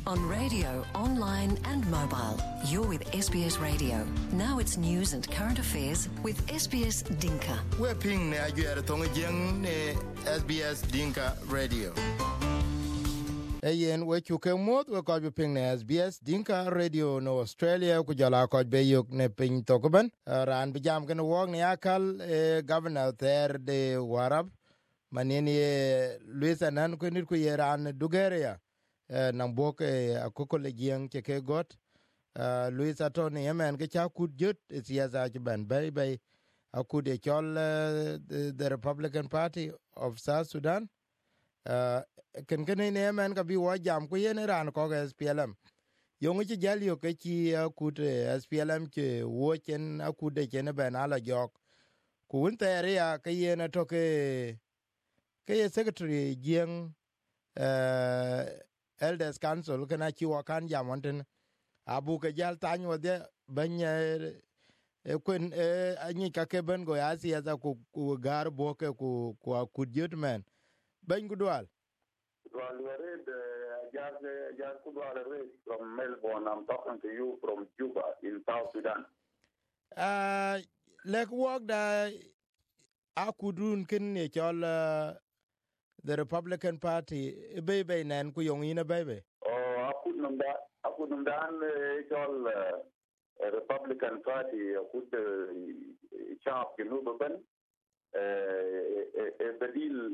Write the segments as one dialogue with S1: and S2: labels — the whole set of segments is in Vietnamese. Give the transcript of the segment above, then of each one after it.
S1: On radio, online and mobile. You're with SBS Radio. Now it's news and current affairs with SBS Dinka.
S2: We're ping ne ajuer tonga jeng ne SBS Dinka Radio. Ayen we chuke mot we ko ping ne SBS Dinka Radio no Australia ku jala ko be yok ne ping tokoban ran bijam ken wog ne akal governor there de warab manini Luisa nan ko nit ku yeran dugeria nang bok akoko le gieng che ke got Luisa Tony yemen ke cha kut jut siasa ke ban bay akude chol the Republican Party of South Sudan ken ne yemen ka bi wa jam ku yen ran ko SPLM yong chi jal yo ke chi akut SPLM ke wo chen akude chen ben ala jok ku unter ya ke yen to ke secretary gieng Elders Council kana chi wa kan jam wonten abu ke jal tan wo de banya kun anyi ka ke ben go asia za ku gar bo ke ku kudjut men ben gudwal
S3: were just Kudwal from Melbourne. I'm talking to you from Juba in South Sudan.
S2: Like walk da akudun kin ne chol the Republican Party baby nan ku yong ina baby.
S3: Oh, I couldn't done all Republican Party. I could sharp you know ban the deal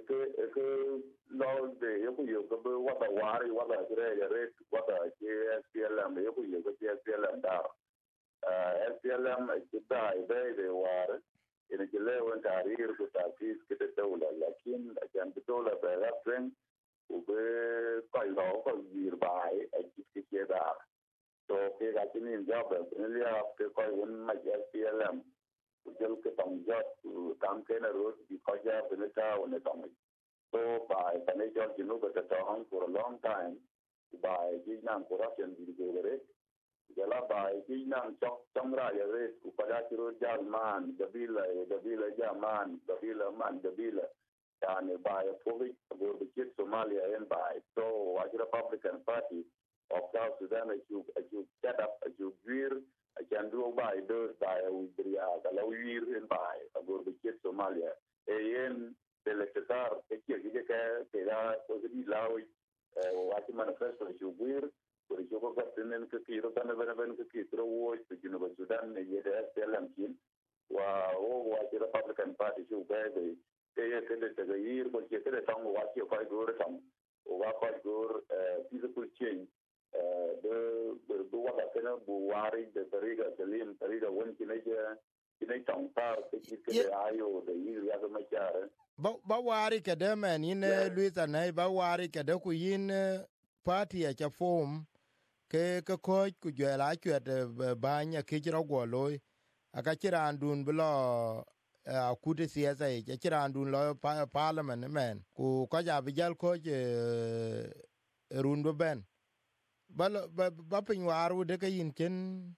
S3: law the you go what a worry what a red what a SPLM you go SPLM down SPLM die they were in a level career with a piece get a dollar lakin again the dollar by reference ube quite low for nearby a gift together. So they got in job really after quite one my SPLM to just get on job to come kind of road because you have in the town and on it. So by financial you know but the town for a long time by Jinang corruption will go with it. Jala by Jinang Chomra Yaret, Upadakiro Jalman, the Villa Jaman, the Villa Man, the Villa, and by a public will be kids Somalia and by. So, as the Republican Party of South Sudan, as you set up, as you gear, I can do by those by a year and by a will be kids Somalia. And the Lector, the Kika, was a loud, what manifesto you wear. Por eso que tienen que ir a ver que quiero voy to University Sudan y de SPLM kin wa the Republican Party su baby que de ir porque que de tan wa que fai go tan wa fai go peaceful change de wa que na buwari de tariga won que ne tan tar que ayo de ir ya de machar
S2: ba wari ke de men in Luisa nei ba wari ke de ku yin party a cha form ke ko ku jela kwet banya ke jiro goloy aka kirandun blo akude siasa e kirandun lo parliament men ku ko ja bijal ko rundu ben ba pin waru de kayin ken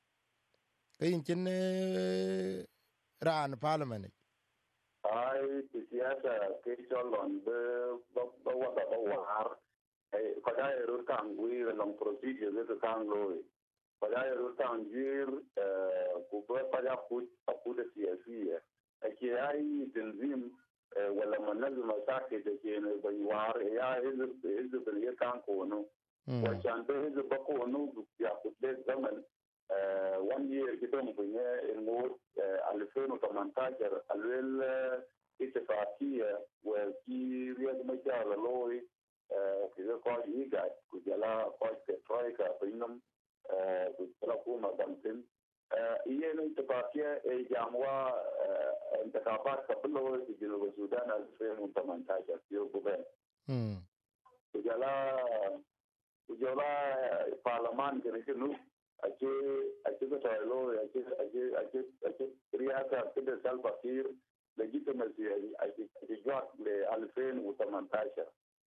S2: ran parliament
S3: ai siasa ke cholon de ba war kadai rutang we long procedure the kang loy kadai rutang jir ku ba pada ku de siasia ake ai tenzim wala manazuma sake de ke ne bayar ya hizu da ya kan ko no wa chan de hizu ba ko no ya ku de zaman 1 year kitom bunye in mo alfeno tamantajer alwel ittifaqiyya wa ki riyad majal loy kiga ko yiga kujala ko troika pinam kujala kuma bantin yene ittifaqiyya jamwa intikabat qablo fi Junub Sudan 2018 yo buben kujala parliament kenu ake ko taylo ake riyaka kida salbakir legitimacy ake jot le 2018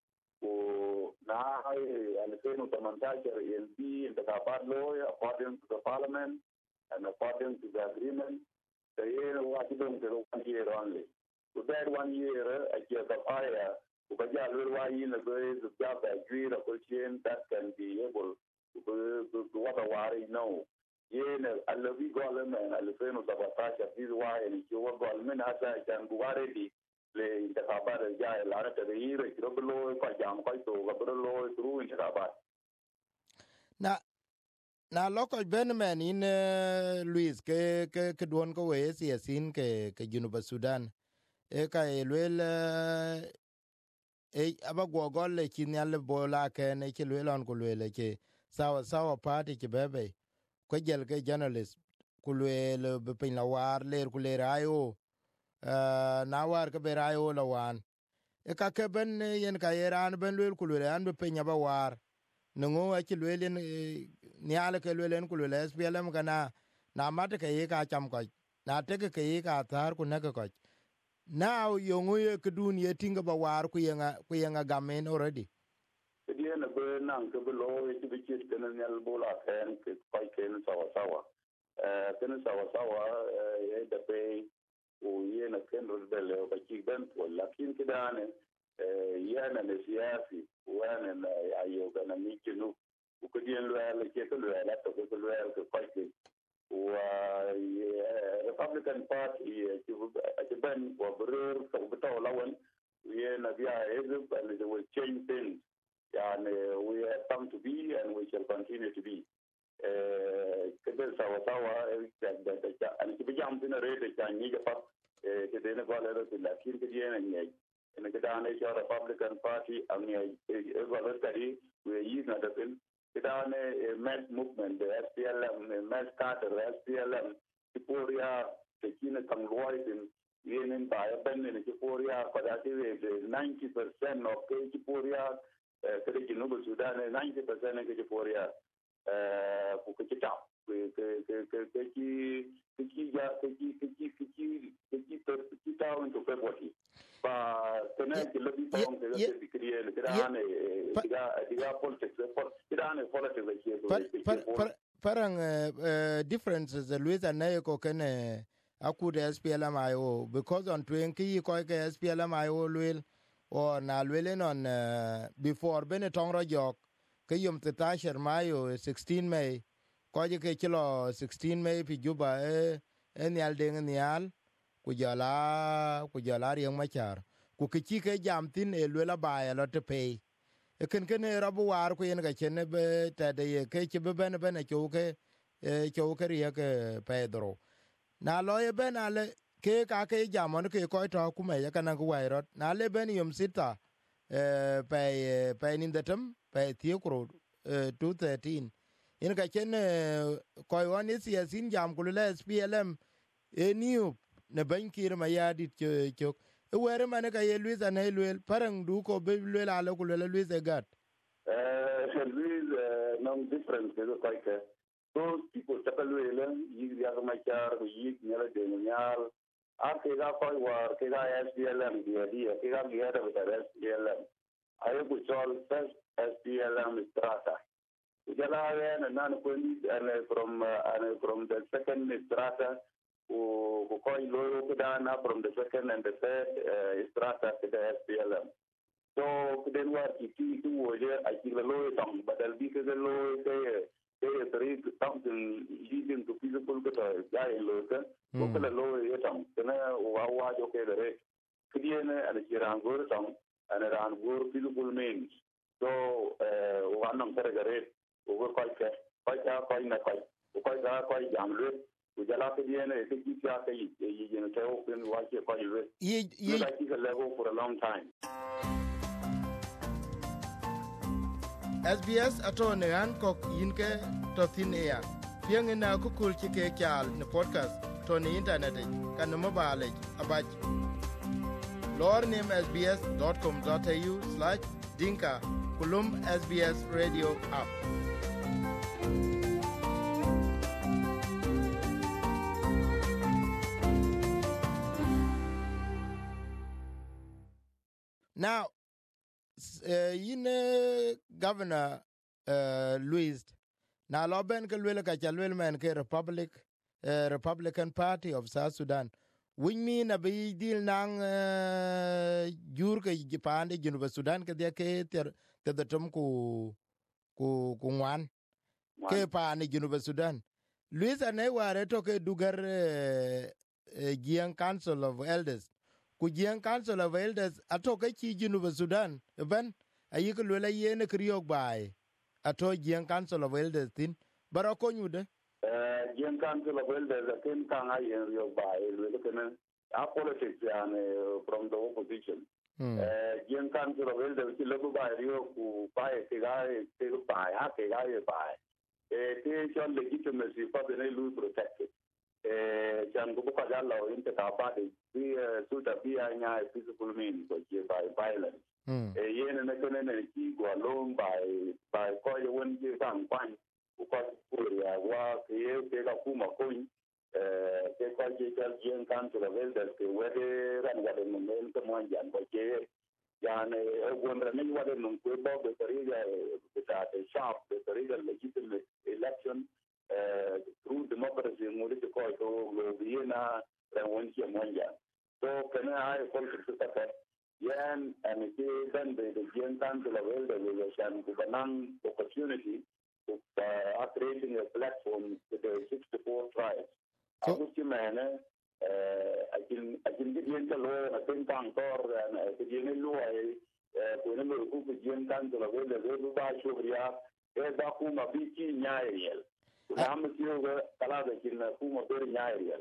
S3: now, and the be in the law according to the parliament and according to the agreement, the year what you don't 1 year only. So that 1 year, I get a fire Ukaja why in the way the job agree the question that can be able to what a worry no. Yen I love you government and the friend of sabotage this why and your government has a can go already le intakabara ya la ta de ire kilo ko jam ko to ga lo through intakabat.
S2: Na local Benman in Louis ke duon ko we siasin ke Junuba Sudan e ka elwel aba gogol le kinyal bola ke ne ke lwelon ko lwele ke sawa party ke bebe ko jel ke journalist ku lwele be pin la war ler ku ler ayo na war ke be ayo la wan e ka ke ben yen ka yeran ben lwel ku lwele an be pin ba war nungu a ke lwele ni ala ke lwele ku lwele SPLM kana na mate ke yi ka cham ko na te ke yi ka tar ku ne ko now yongu ye kudun ye tinga ba war ku yenga gamen already
S3: Dia na be nang ke belo itu bicit kena nyal bola kan ke pai ken sawa ye da pe o ye na ken ro bele ba ki ben to lakin kidane ye na ne siasi wa na ayo kana ni kinu ku dien lo ala ke lo ala to ke lo ala ke pai ke Republican Party at Ben or Brur, Lawan, we are and they will change things. And we have come to be and we shall continue to be. And to be jumped in a rate that can need a pub, the Denver to La Kirkian and the Republican Party, and the we are using the a mass movement, the SPLM, mass Carter, SPLM, Kipuria, Tekina Kamloid, in by a pen in Kipuria, but that is 90% of Kipuria, Kirikinubu Sudan, 90% of Kipuria, Pukita, into February. But tonight,
S2: parang differences the Louis and Naiko can akude SPLM IO because on 20 ko ke SPLM IO will or na lwelen on before Benetong Rojok ke yum tasher mayo 16 May ko ke kilo 16 May pi Juba nyal ding nyal kujala yang machar ku kichi ke jamtin lwela ba lo te pe ken rabu war ku yen ga chen be ta de ke ke be ben choke ria ke Pedro na lo ye ben ale ke ka ke jamon ke ko to ku me ya kana ku wairot na le ben yum sita pe nin detem pe tiekro 213 yen ga chen ko won is yasin jam ku le SPLM new ne ban kir ma yadit chok were mane ka ye Luis and Helwell parang du ko be Luis ala ku Luis egat
S3: Luis no difference is like those people tapalwela yi ya ma char yi nyala de nyal ake ga ko war ke ga SPLM dia ke ga dia da SPLM ayo ku chol SPLM strata ujala na nan ko ni from the second strata who call Lodana from the second and the third strata to the SPLM. So then what you see to I think the lower tongue, but I'll be the lower say something leading to peaceful guy in Loka, local lower tongue, then watch okay the rate. Kidiana and the Chirangur tongue and around Gur peaceful means. So one of the rate over quite young. Ujala ke dia ne ke kya ke ye ne ko pen wa ke ko ye level for a long time.
S2: SBS atone an kok yinke to thin air pieng na ku kul ti ke kyal ne podcast to ne internet kan no mobile abaj lor nim sbs.com.au/dinka kulum SBS radio app. Now, Governor Louis, now Loben Kalwela Kachalwell man ke Republican Party of South Sudan. win mi na bi dil nang jur ke pande Junuba Sudan ke de ke ter tom ku ngwan ke pande Junuba Sudan. Luisa ne ware to ke dugar Jiang Council of Elders. Ku Jiang Council of Elders ato ke chi Junuba Sudan ben ayi ke lula yene kriok bai ato Jiang Council of Elders tin barako nyude
S3: Jiang Council of Elders ken kan ayen kriok bai lula ken a politics from the opposition. Jiang Council of Elders ki lobu bai rio ku bai ke bai ha ke bai ke chon legitimacy for the lu protected. Jan ko ka jalla o inte ka ba de sulta bi anya peaceful means ko je by violence yene na kene ne ki go long by ko ye won je bang kwan ko ko ya wa ke ka kuma ko ke ko je jal jen kan to level da ke wede ran ga de men ko mo jan ko je yani won ran ni wa de non ko bo be tariga ta sharp be tariga legitimate election through democracy ngudi ko yena ran ke monja so kana ay ko ta yan and ke dan the gen kan to level the shan ku banang opportunity to creating a platform with the 64 tribes which man I can get into law I think on tor and the gen law ko ne ko gen kan to level the ba shobria da kuma biki nyaayel am tiyo kala da kin kuma ber nyaayel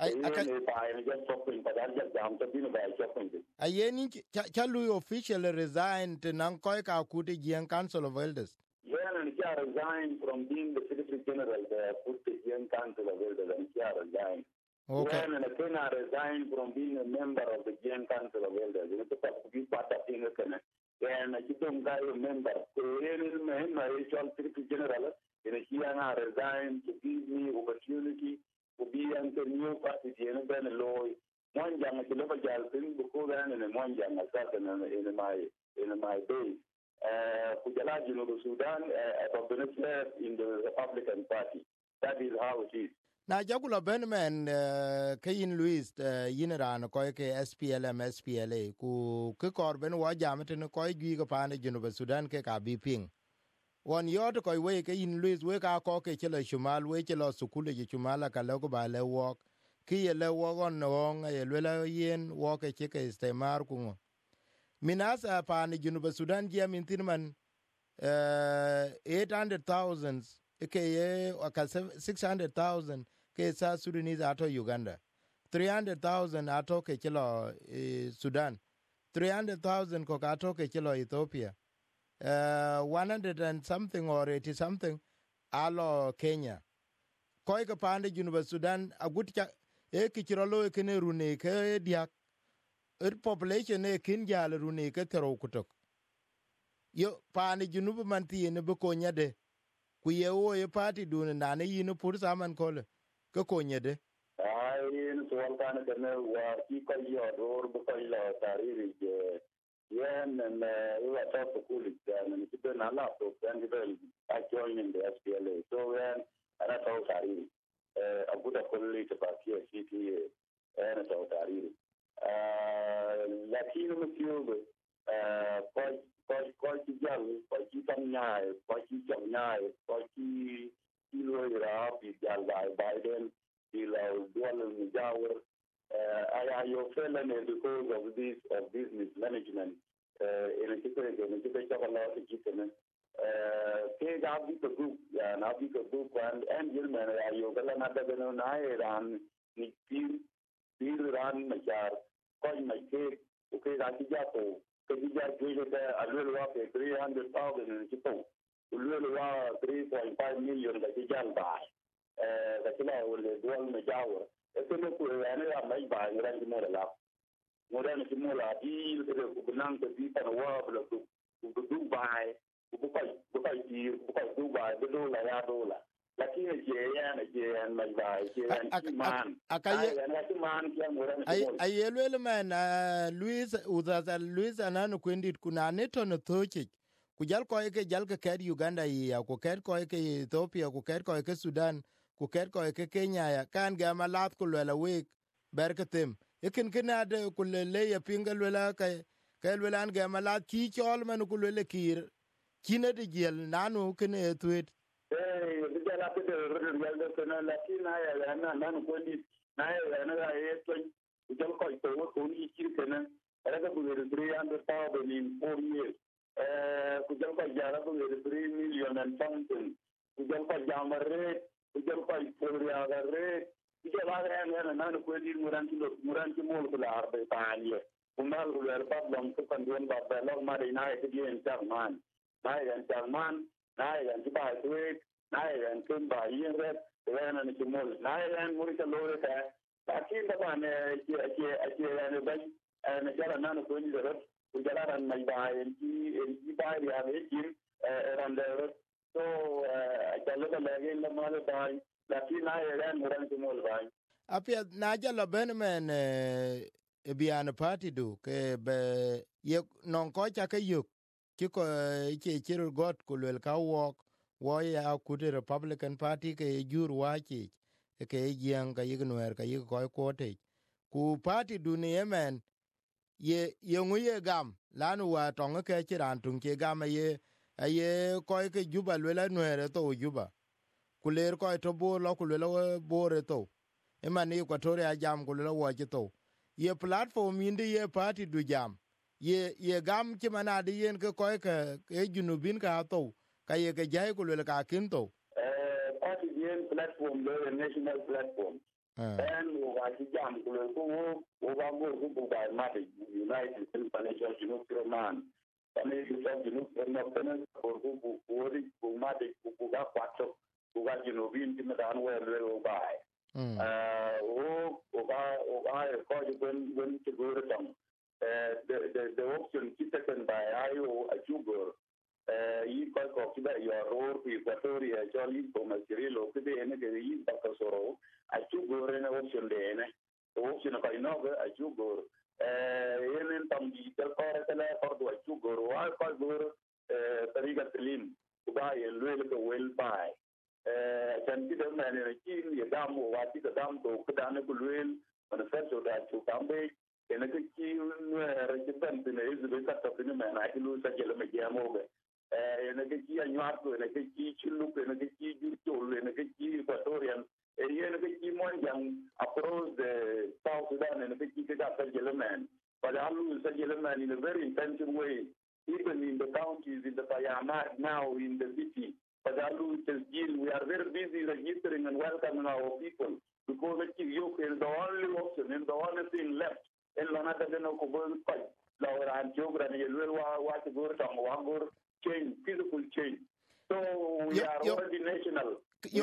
S2: ayeni chalu officially resigned nan koy ka kuti Jiang Council of Elders.
S3: Yeah, and he resigned from being the Secretary General of the Jiang Council of Elders, and he resigned. Okay. And he resigned from being a member of the Jiang Council of Elders. You know, to be part of the and he don't a member. So he Secretary General, and he resigned to give me opportunity to be in the new party, and then a law. One young Jalpin, because then in one young assassin in my base. Kujala Junuba Sudan in the Republican Party. That is how it is.
S2: Na jagula Benman Kayin Louis Yineran ko ke SPLM SPLA ku ke korben wa jamten ko giga pande Junuba Sudan ke ka biping. Won yot ko we ke in Louis we ka ko ke chelo shumal we chelo sukule ji shumala ka logo ba le wok ki ye le wogon no ye le yen wo ke ke istemar ku Minasa pani Junuba Sudan jia mintinman 800,000 ke 600,000 ke South Sudanese ato Uganda, 300,000 ato ke chilo Sudan, 300,000 ko ato ke chilo Ethiopia, 100 and something or 80 something alo Kenya. Koi ka pande Junuba Sudan agut cha kichirolo kene rune ke diak population ne kin jal rune ke tero kutok yo pani Junuba manti ne be konya de ku ye o ye party dun na ne yin pur saman kole ke konya de
S3: ai in so kan ne wa ki ko yo dor bu ko la tariri je yen and we are talking to colleagues and it's been a lot of and I joined in the SPLA so when ana to tariri a good colleague to party CTA ana to tariri lakini msio kwa kijali kwa kitanyai kwa kijanyai kwa kilo ira bijal Biden ila dual mjawar I fell in because of this mismanagement in a situation chabala kitene ke gabi to group ya na bi to group and gilman ayo gala na da na iran ni pir ran machar koi mai ke ke ga ti ja to ke ja ke da alwel wa 300,000 in to alwel wa 3.5 million da ti jan ba da kila wala dual mjawar ese ne ko ya ne mai ba ni ran mo la mo ran ti mo la di ko nan ko di tan wa bla ko du bai ko ko di ko du bai do la ya do la lakini je mai ba je man
S2: ayelwele man Luis ananu kwendit kuna neto no thoche kujal ko ke jal ke Uganda ya ko ko ke Ethiopia ko ke Sudan ku ker ko ke Kenya ya kan ga malat ku la we berketem ekin kenade kulele ya pinga lela ka lela an ga mala ki chol man kulele kir kine de gel nanu kene etwet
S3: de la pete real de kana la kina ya nan ko ni na ya na ya to jol ko to ni kir kana era ka bugere 300,000 in 4 years ku jol ko jara bugere 3 million and something ku jol ko jamare ku jol ko poria gare ije la ga nan ko ni muran ki mol ko la arbe tanye kunal ko la ba dom ko kan don ba ba lo ma na ke di en charman na yan ki ba tuet na yan kun ba yin ret wana ni mol na yan muri ka lo ka takin da ba ne ake ne ba ne jara nan ko ni ret ku jara ran mai ba en ki ba ya ne kin ran da ret so jalo da lege na mal ba lakin na yan muran ki mol ba
S2: apia na jalo ben men bian party do ke be ye non ko cha ke yuk ki ko che chiro got kulel ka wok wo ya ku the Republican Party ke jur wachi ke yang ka ignoer ka yik ko kote ku party du ni yemen ye nguye gam lanu wa tonga ke chiran tun ke gam ye ko ke juba lela nuere to juba kuler ko to bo lo kulela bore to emani Equatoria jam kulela wo to ye platform indi ye party du jam ye gam ci manade yen ke koy ke junubin ka to ka ye ke jay ko le ka kin to
S3: party yen platform the national platform and wa ci jam ko ba go ba mate united financial junub man financial junub no penen ko ri ko mate ko ga kwato ko ga junubin ti dan wer le ba o ga ko wen ti go tam the option taken by IO Achugur, you call Coxida, your role, Equatoria, Jolly, Thomas Cirillo, the energy, Bacasoro, Achugur, and option the option of Inova, Achugur, in some detail, or to Achugur, or Achugur, Tariga Selim, to buy and really will buy. Consider man in a king, a dam, or what is a dam to Kudana Gulwil, manifesto that to Kambe. En que ki representante ne is de ta tapine man I lu sa jela me jamo en que ki anyarto en que ki chulu en que ki juto en que ki Equatorian en que ki monjang across the South Sudan en que ki ta jela man but I lu sa jela man in a very intensive way even in the counties in the Payamat now in the city but I lu we are very busy registering and welcoming our people because the yoke is the only option and the only thing left en lona ta no ko bon ko la ran jogra ni lwel wa to go to wa change physical change so we are already national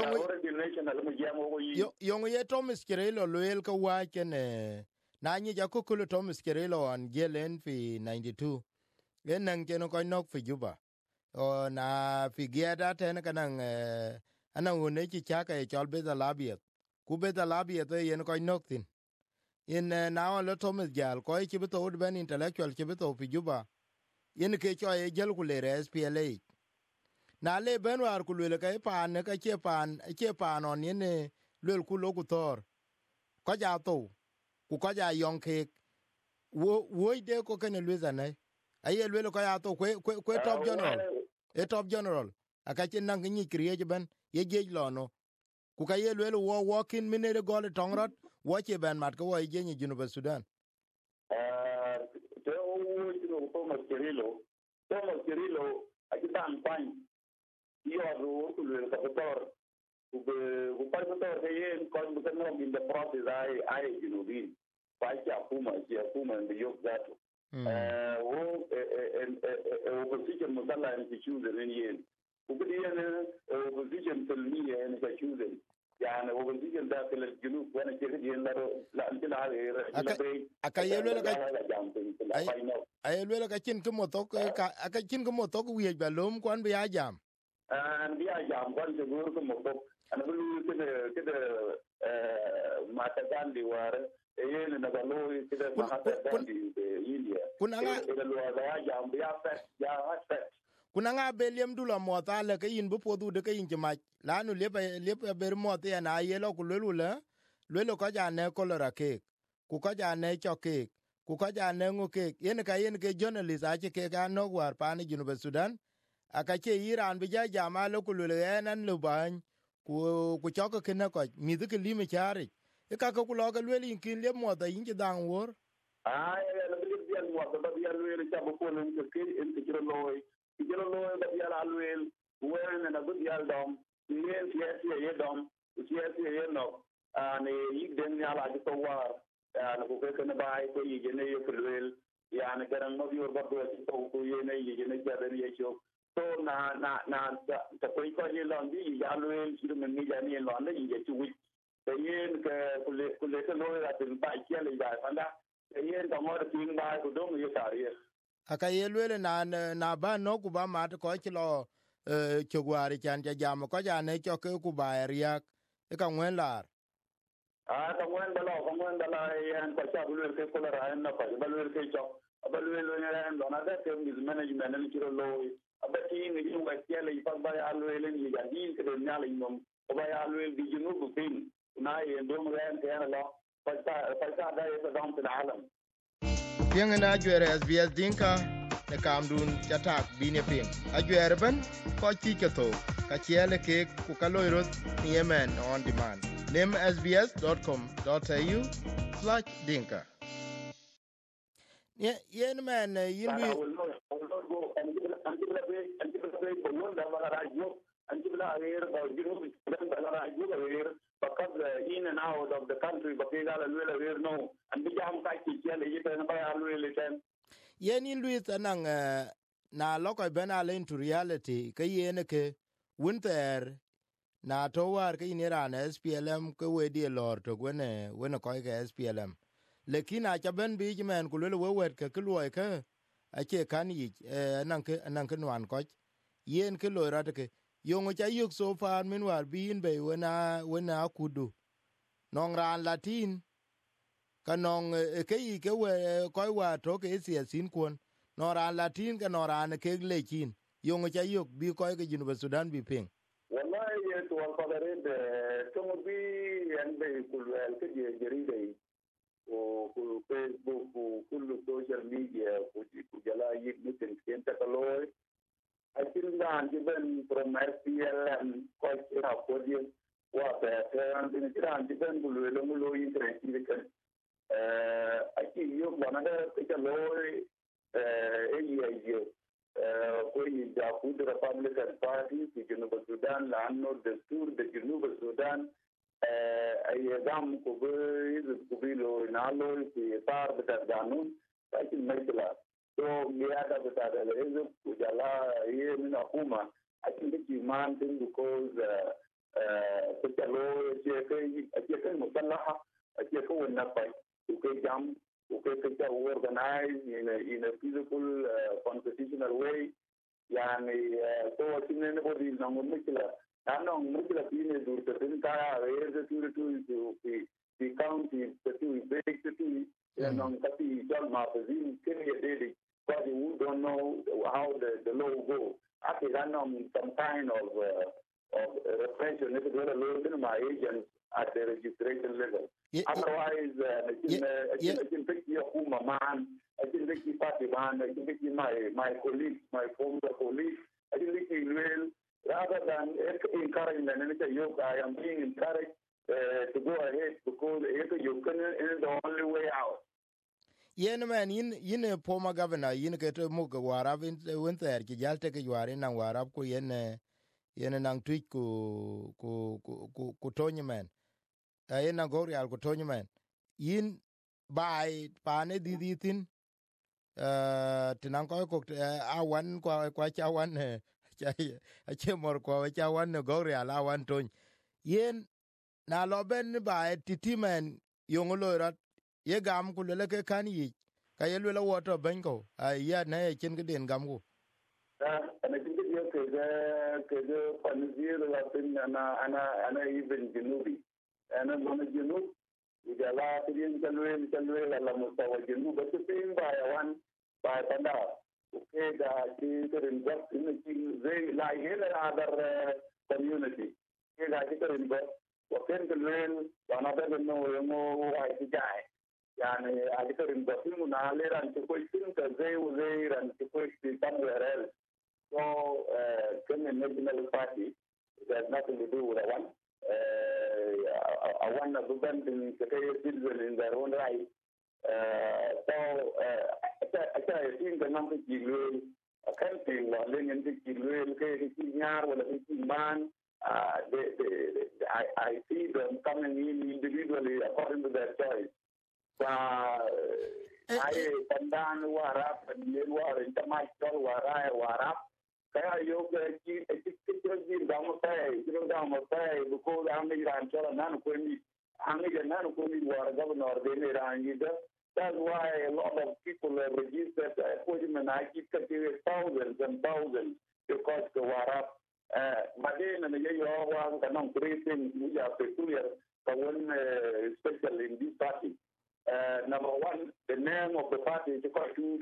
S3: mo jamo ko yi
S2: yo ye Thomas Kirelo lwel ka wa kene na nyi ja ko kulo Thomas Kirelo an gelen fi 92 en nan keno ko nok fi juba o na fi giada ten kanang ana wone chi chaka e chol be da labiet ku be da labiet yen ko nok tin in now a lot of jal ko chi to ben intellectual chi to fi juba in ke cho e jel ku le SPLA na le ben war ku le ka pan ka che pan on ne le ku lo ku tor ko ja to ku ko ja yon ke wo de ko ken le zane aye le ko ya to ku top general aka chin nang ni kriye ben ye je lo no ku ka ye le wo walking minute go le tongrot wo che ben mat ko wo je ni Junub Sudan
S3: te o Thomas Cirillo akitan pan yo ro ku le ka tor ku pa tor ke yen ko no in the process ai Junubin pa cha kuma in yok that opposition musalla ni choose ni yen ku bi yen opposition tulmiye ni ka choose يعني وبنتيجه داخل الجنوب وانا كده لا عندنا
S2: akayelwe ka chin kimo tok aka chin kimo tok wi ba lom kwan bi ajam
S3: an bi ajam kwan se gur kimo tok ana bulu kede mata gandi war yen na balo kede mata gandi India
S2: kunanga
S3: lo ajam bi afet ya afet
S2: kunanga beliem dula mota le kayin bu podu de kayin jama lanu le ber mota na yelo ku lelu ko ja ne kolora ke ku ka ja ne choke ku ka ja ne ngoke yen ka yen ke journalist a che ke ga no war pa ni Junu Sudan aka che Iran bi ja jama lo ku le enan lo ban ku choke ke na ko mi de ke limi chari e ka ko lo ga le in kin le mo da in ji dan wor
S3: la bi bial mo da bial wel ta ko non ke en ke loy da bial alwel wen na bi bial dom yen ye dom ye no ne yik den ya la to war na ko ke na bai ko yi ne ye kulwel ya na garan mo yor ba to ko ye ne ye ne ja den ye cho to na ta ko ye lon bi ya lwel shi men ni ja ni lon ne ye chu wi te yen ke kule ke lo ya tin ba ke le ya fanda te yen da mo tin ba ko do ye tari
S2: aka ye lwel na ba no ku ba ma ko ki lo chogwari chan ja jam ko ja ne choke ku ba riak e ka ngwen lar
S3: ka ngwen da la yan ko cha bulwel ke ko la na pa bulwel ke cho bulwel ne ran do na da ke management ne kiro lo abati ni yu ga ke le pa ba ya lwel ni ya din ke ne ala nom ba ya lwel di junu bu tin na ye do mo ran ke ala pa da ye da dom til alam
S2: pieng na jwere SBS Dinka ne kamdun chatak bine ping ajwere ben ko ti keto ka chiele ke ku kaloirot ni Yemen on demand lim sbs.com.au/dinka yen men yin wi
S3: because in and out of the country but they got a little no and the jam ka ki ya le yita na ba ya le ten
S2: yen in wi tanang na lokoi ben ale into reality ke yen ke winter na to war ke ni ran SPLM ke we die lor to gwene ko ke SPLM lekin a chaben bi men ku le we wet ke loy ke a che kan yi nan ke nwan ko yen ke lo rat ke yongo cha yuk so far min war bin be wena kudu nong ran latin kanong ke yi ke we ko wa to ke sin kon no ran latin ke no ran ke lekin yongo cha yuk bi ko ke Junu Sudan bi ping
S3: wallahi ye to wal qadare de to bi yan be kul ke jeride o ku Facebook kullu social media ku jala yi mitin ken ta kaloy I think that given from SPLM quite enough for you what and in Iran given Bulu interest I think you one other take a lawyer when you put the Republican Party to Junuba Sudan land the tour the Junuba Sudan Ayam Kubilo Nalo Tar Betadanu I think Mekla so miada betadelezo kujala yeye mina kuma I think the man thing because kujalo cheke musalaha cheke wanapai uke jam uke kujala organize in a peaceful constitutional way yani so wakinene bodi nango mikila nano mikila pine durte tinka where to the county to break to non tapi jal mafazin kene dedi because you don't know how the law go. After that, some kind of repression, if it were a little bit of my agents at the registration level. Otherwise, I can pick your man, I can pick your party man, I can pick my colleagues, my former colleagues, I can pick you well, rather than encouraging them, I am being encouraged to go ahead because you can is the only way out.
S2: yen man yin former governor yin ke to mu warab won ter ki jalte ke yare nan warab ku yen nan twik ku tonyi men yen nan gori al ku tonyi men yin bai pane di tin tinan ko awan kwa chawan a che mor ko chawan gori al awan ton yen na lo ben bai titimen yongolo rat ye gam ku le ke kan yi ka ye le woto ben ko ya na ye chen ke den gam ku
S3: ana kin ye ke panzir la tin ana even junubi ana mon junub ujala tin kalwe la mustawa junub ba tin ba yawan ba tanda ke da ki rin gas in ki zai la hele other community ke da ki rin gas wa ken kalwe ana da no yo ai ti jai يعني أكثر من بسيط نالر أن تكون سنة زي وزي أن تكون في somewhere else. So, can the national party it has nothing to do with one. I want to prevent the citizens in their own right. So, I think the number of a country or living in the Kenya or the man, I see them coming in individually according to their choice. I pandan warap and war international warap. Kaya yoga ki ekikiti damu pay, damu pay because ami ranchola nanu kweni war governor de Iran. That's why a lot of people have registered appointment. I keep cutting thousands and thousands because the warap. But then you all want three things which are peculiar, but one especially in this party. Number one, the name of the party is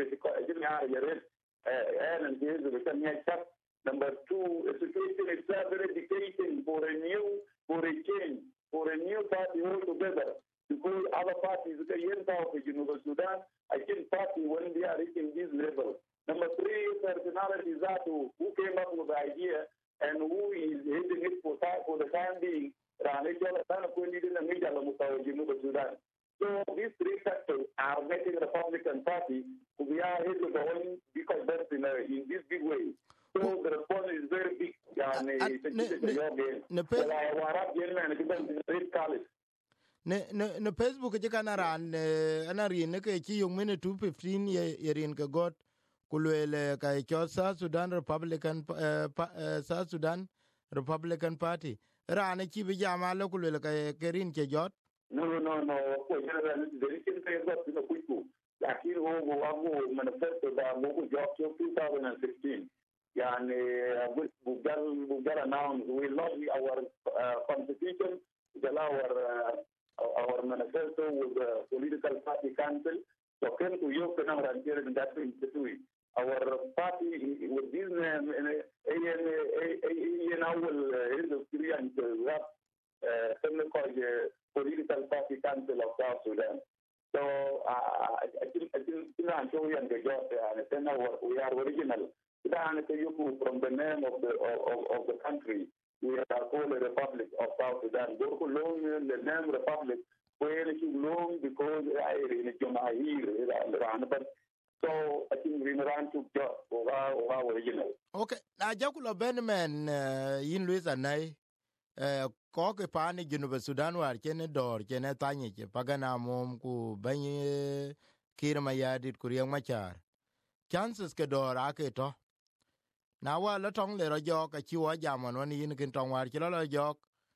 S3: Number two, the situation is very dedicating for a change, for a new party altogether. Because other parties, the Sudan, I think party when they are reaching this level. Number three, personalities are who came up with the idea and who is heading it for the time being. So these three factors are making the Republican Party to be going because that's in this big way. So the response is very big.
S2: Ne Facebook je kana ran anari ne ke chi yung mine 215 ye rin ke got kulwele ka cho South Sudan Republican South Sudan Republican Party ran chi bi jama lo kulwele ka rin ke jot.
S3: No. Ko jara there is in favor of the Kuku. Lakini go manifesto da go job 2016. Yani Bugal announced we love our constitution, our manifesto with the political party council. So came to you in that institute. Our party with this name political party council of South Sudan. So I think I'm showing the job and we are original. From the name of the country, we are called the Republic of South Sudan. The name Republic, where it is long because so I think we ran to job our original.
S2: Okay, now Jacob Benjamin in Louisa Nay. Ko ke pani Junuba Sudan war kene dor kene tanye ke pagana mom ku banye kirma yadit kuriyang machar chances ke dor ake to na wa la tong le rojo ka chiwa jamon woni yin kin tong war kilo lo jok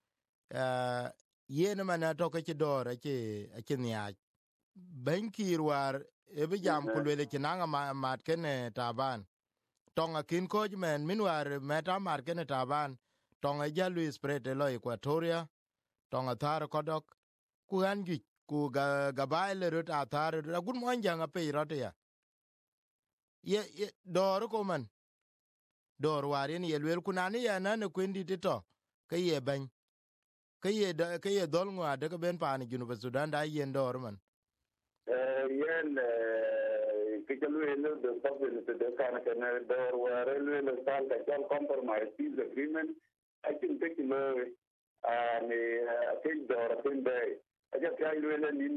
S2: yen mana to ke dor ake nya bankir war e be jam ku le kinanga mat kene taban tong akin ko men min war meta mar kene taban tonga jalu spread lo Equatoria tonga thar kodok ku angi ku gabaile rut athar gun mo janga pe rote ya ye dor ko man dor warin ye lwel kunani ya nan kwendi to ke ye ban ke ye dol ngwa de ben pan Junu Sudan da yen dor man
S3: yen ke jalu the public the kana dor warel le sal ka compromise peace agreement. I think taking away a thing or a thing day. I just try to learn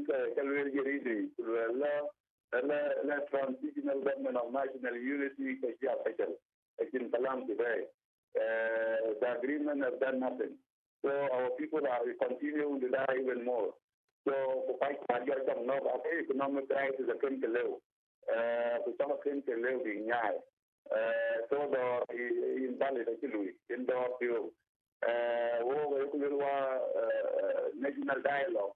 S3: the transitional government of national unity. I can salam today. The agreement has done nothing. So our people are continuing to die even more. So for fight economic crisis a country level. For some country level being so the invalid actually in the field. National dialogue.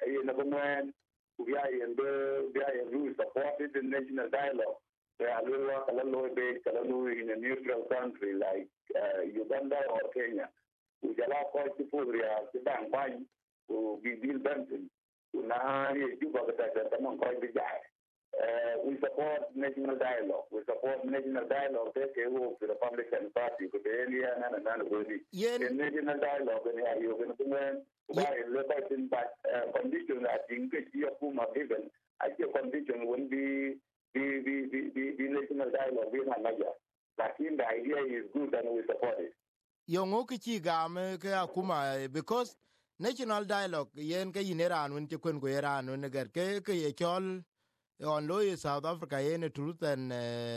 S3: We supported the national dialogue. They are in a neutral country like Uganda or Kenya. We allow quite people to bank to be deal Benton. To now, you got that among quite the guy. We support national dialogue. We support national dialogue. They work with the Republican Party, with the alien and the national dialogue. And you're going to win. But condition I think you are given. I think condition will be the national dialogue. We are not. But the idea is good and we support it.
S2: Yongo kichi game ke akuma because national dialogue yen ke ineran won te kun go iran no negar ke ye chol on loy South Africa yen truth and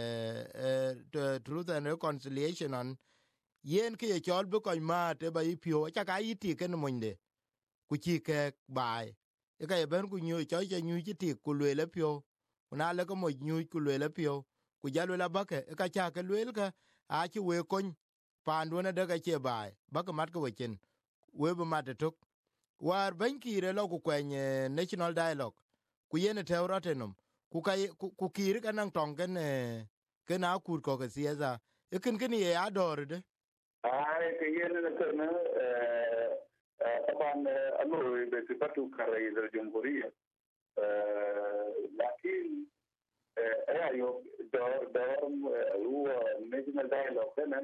S2: reconciliation on yen ke ye chol bu ko ma te ba ipio cha ka iti ken monde ku chi ke bai e ka ben ku nyu cho che nyu chi ti ku le pio na le ko mo nyu ku le pio ku jalo la bake e ka cha ke le ka a chi we kon pandu na daga che bai baka mat ko wechen we bu mat tok war banki re lo ku kwenye national dialogue ku yene te rotenum ku kai ku kir kanang tongen ke na kur ko ke sieza ikin kin ye ador de
S3: ai ke yene na kana taban alo be sifatu kare del jamhuriya lakin ayo dor huwa national dialogue kana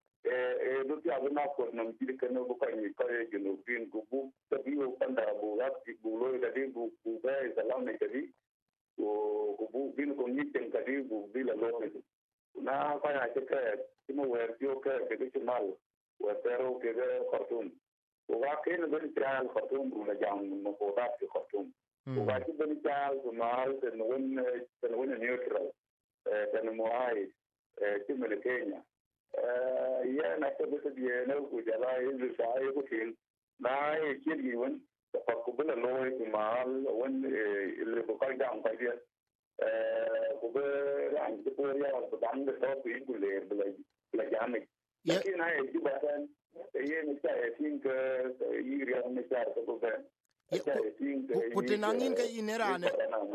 S3: do ti abuna ko nam ti kana bu ko ni ko ye no bin ku bu tabi o panda bu rat bu lo da di bu ba salam ne kadi o bu bin ko ni ten kadi bu bila lo ne na ko ya ke ti mo wer ti o ke ti mal wa pero ke Khartoum o wa ke no ben trial Khartoum bu la jam mo ko da ti Khartoum o wa ti ben trial bu mal ten won neutral ten mo ai ti me Kenya ya na ta bisa biye na ku jala yin da ai ku tin na yi kiri won da ku bula loy ku mal won le ko kai dam kai dia ku be ran ku ya ku dam da to ku ku le la jami yakin na yi ba tan ye ni ta tin ka yi ri an ta ko be
S2: ku tinangin ka inerane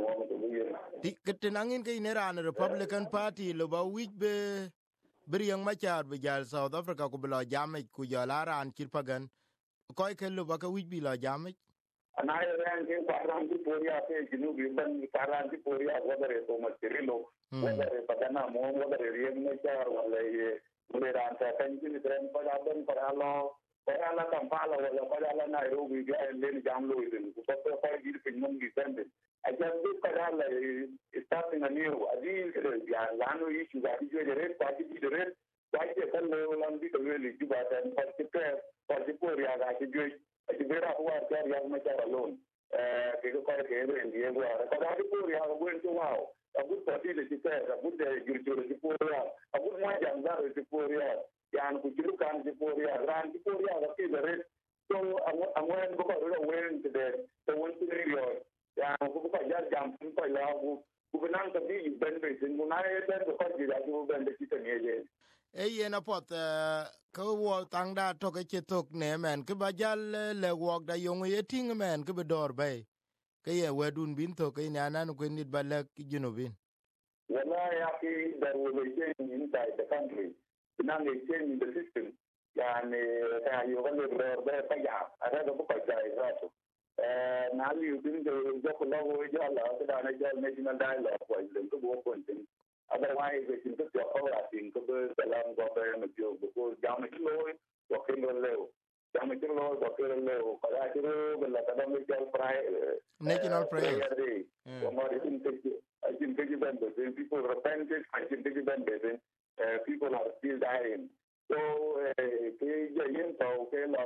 S2: tinangin ka inerane Republican Party lo ba wi be Biriang machar bijal South Africa ku bila jamaj ku jala ran kirpagan koy kello baka wij bila jamaj
S3: anay ran ke paran ki poria pe jinu biban paran ki poria wadare to matirilo wadare padana mo wadare rieng machar wala ye ran ta kan ki tren padaban paralo parala kampala wala parala Nairobi ga len jamlo idin ku to ko dir pinnom gi sende ajan bi parala starting anew adi ya lano issue ga di jere party di jere why they can learn the really do that and for the poor ya ga ji ji bera huwa ta ya ma ta alone ke ko ka ke en die wa ka da poor ya go en to wow a good party le ti ka a good jurjuro di poor ya a good ma janga di poor ya yan ku jiru kan di poor ya ran di poor ya ga ke jere so amwen ko ro wen de won ti ri yo ya ko ka ja jam ko la ku nan ka bi ben be sin na e den ko ji da ku ben de ti ne je
S2: yen apot ko wo tangda to ke chitok ne men ke bajal le wok da yong ye ting men ke bedor bay ke ye wedun bin to ke nyanan ko nit balak junubin
S3: wala ya ki there will be change inside the country now they change the system yani ta yo ga le be pa ya ada ko pa dai rato na li bin de ko lo wo ja la da na ja national dialogue ko le ko bo ko tin otherwise they can just go over in ko be salam go be na jo ko jam ki lo ko ke lo le jam ki lo ko ke le ko ya ki ro be la da me ja
S2: national prayer
S3: ko mo din ke ben de people repented I think they ben de people are still dying so ke ya yin to ke lo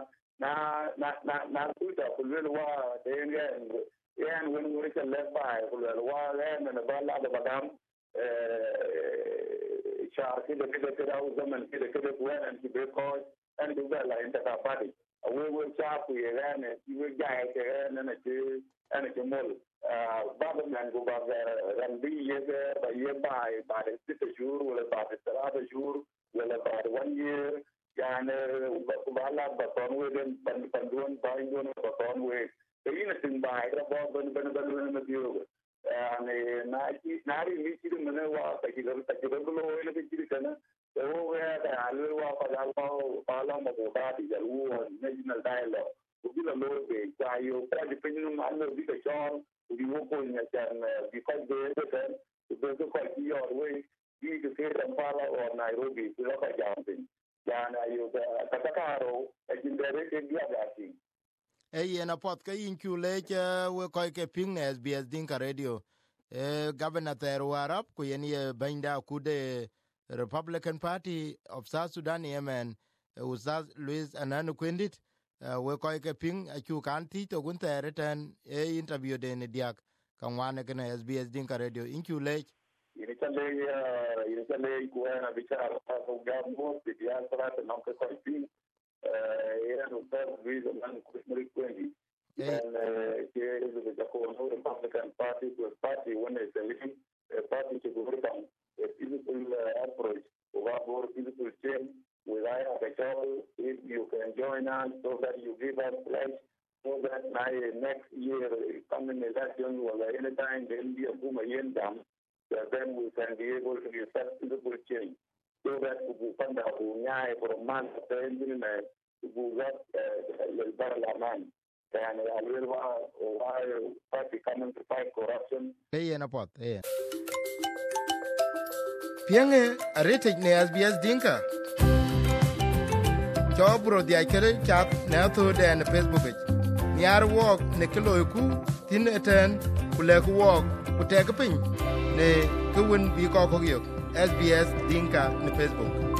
S3: na ku ta ku le wa de yan when we can let by ku le wa le na ba la da badam شعر كده وزمن كده وين في بيكوز انا بقول لا انت كفادي هو شعب يعني يرجع كده انا كمول بعض من بعض رمبي يبقى بعد 6 شهور ولا بعد 3 شهور ولا بعد 1 year يعني بالله بطن وين بندون بايندون بطن وين هنا تنباع بن مديوه يعني ناري ميشي من هو تجربة له إلى كذي كنا هو هذا على الواقع على ما مبودات يجلوه national dialogue bila lo be ta yo ka di pin no man no bi ka chon di wo ko nya chan bi ka de de ko yo we bi ke se Kampala o Nairobi lo ka jam yana yo ka karo e jindere ke dia gati
S2: yena pot ka in chule che we ko ke ping SBS Dinka Radio governor ter warap ku yen ye banda kude Republican Party of South Sudan Yemen Ustaz Luis Ananu Kwendit we ko ke ping a chu kan ti to gun ter ten interview de ne diak kan wane ke SBS Dinka Radio in chule
S3: ini chale ku ana bichara ko gambo de dia sara no ko ping era Ustaz Luis Ananu Kwendit and here is the Republican Party to a party when it's a party to overcome a peaceful approach to have peaceful change. With I have a call, if you can join us so that you give us pledge so that next year coming election or anytime there will be a boom again down, then we can be able to effect peaceful change. So that we can have a for a month to Barlaman. And I will party coming to fight corruption.
S2: Na pot Piange arete ne SBS Dinka. Chobro dia kere chat na to den Facebook. Nyar walk ne kilo ku tin eten kule ku walk ku tek pin ne ku won bi ko ko yo SBS Dinka ne Facebook.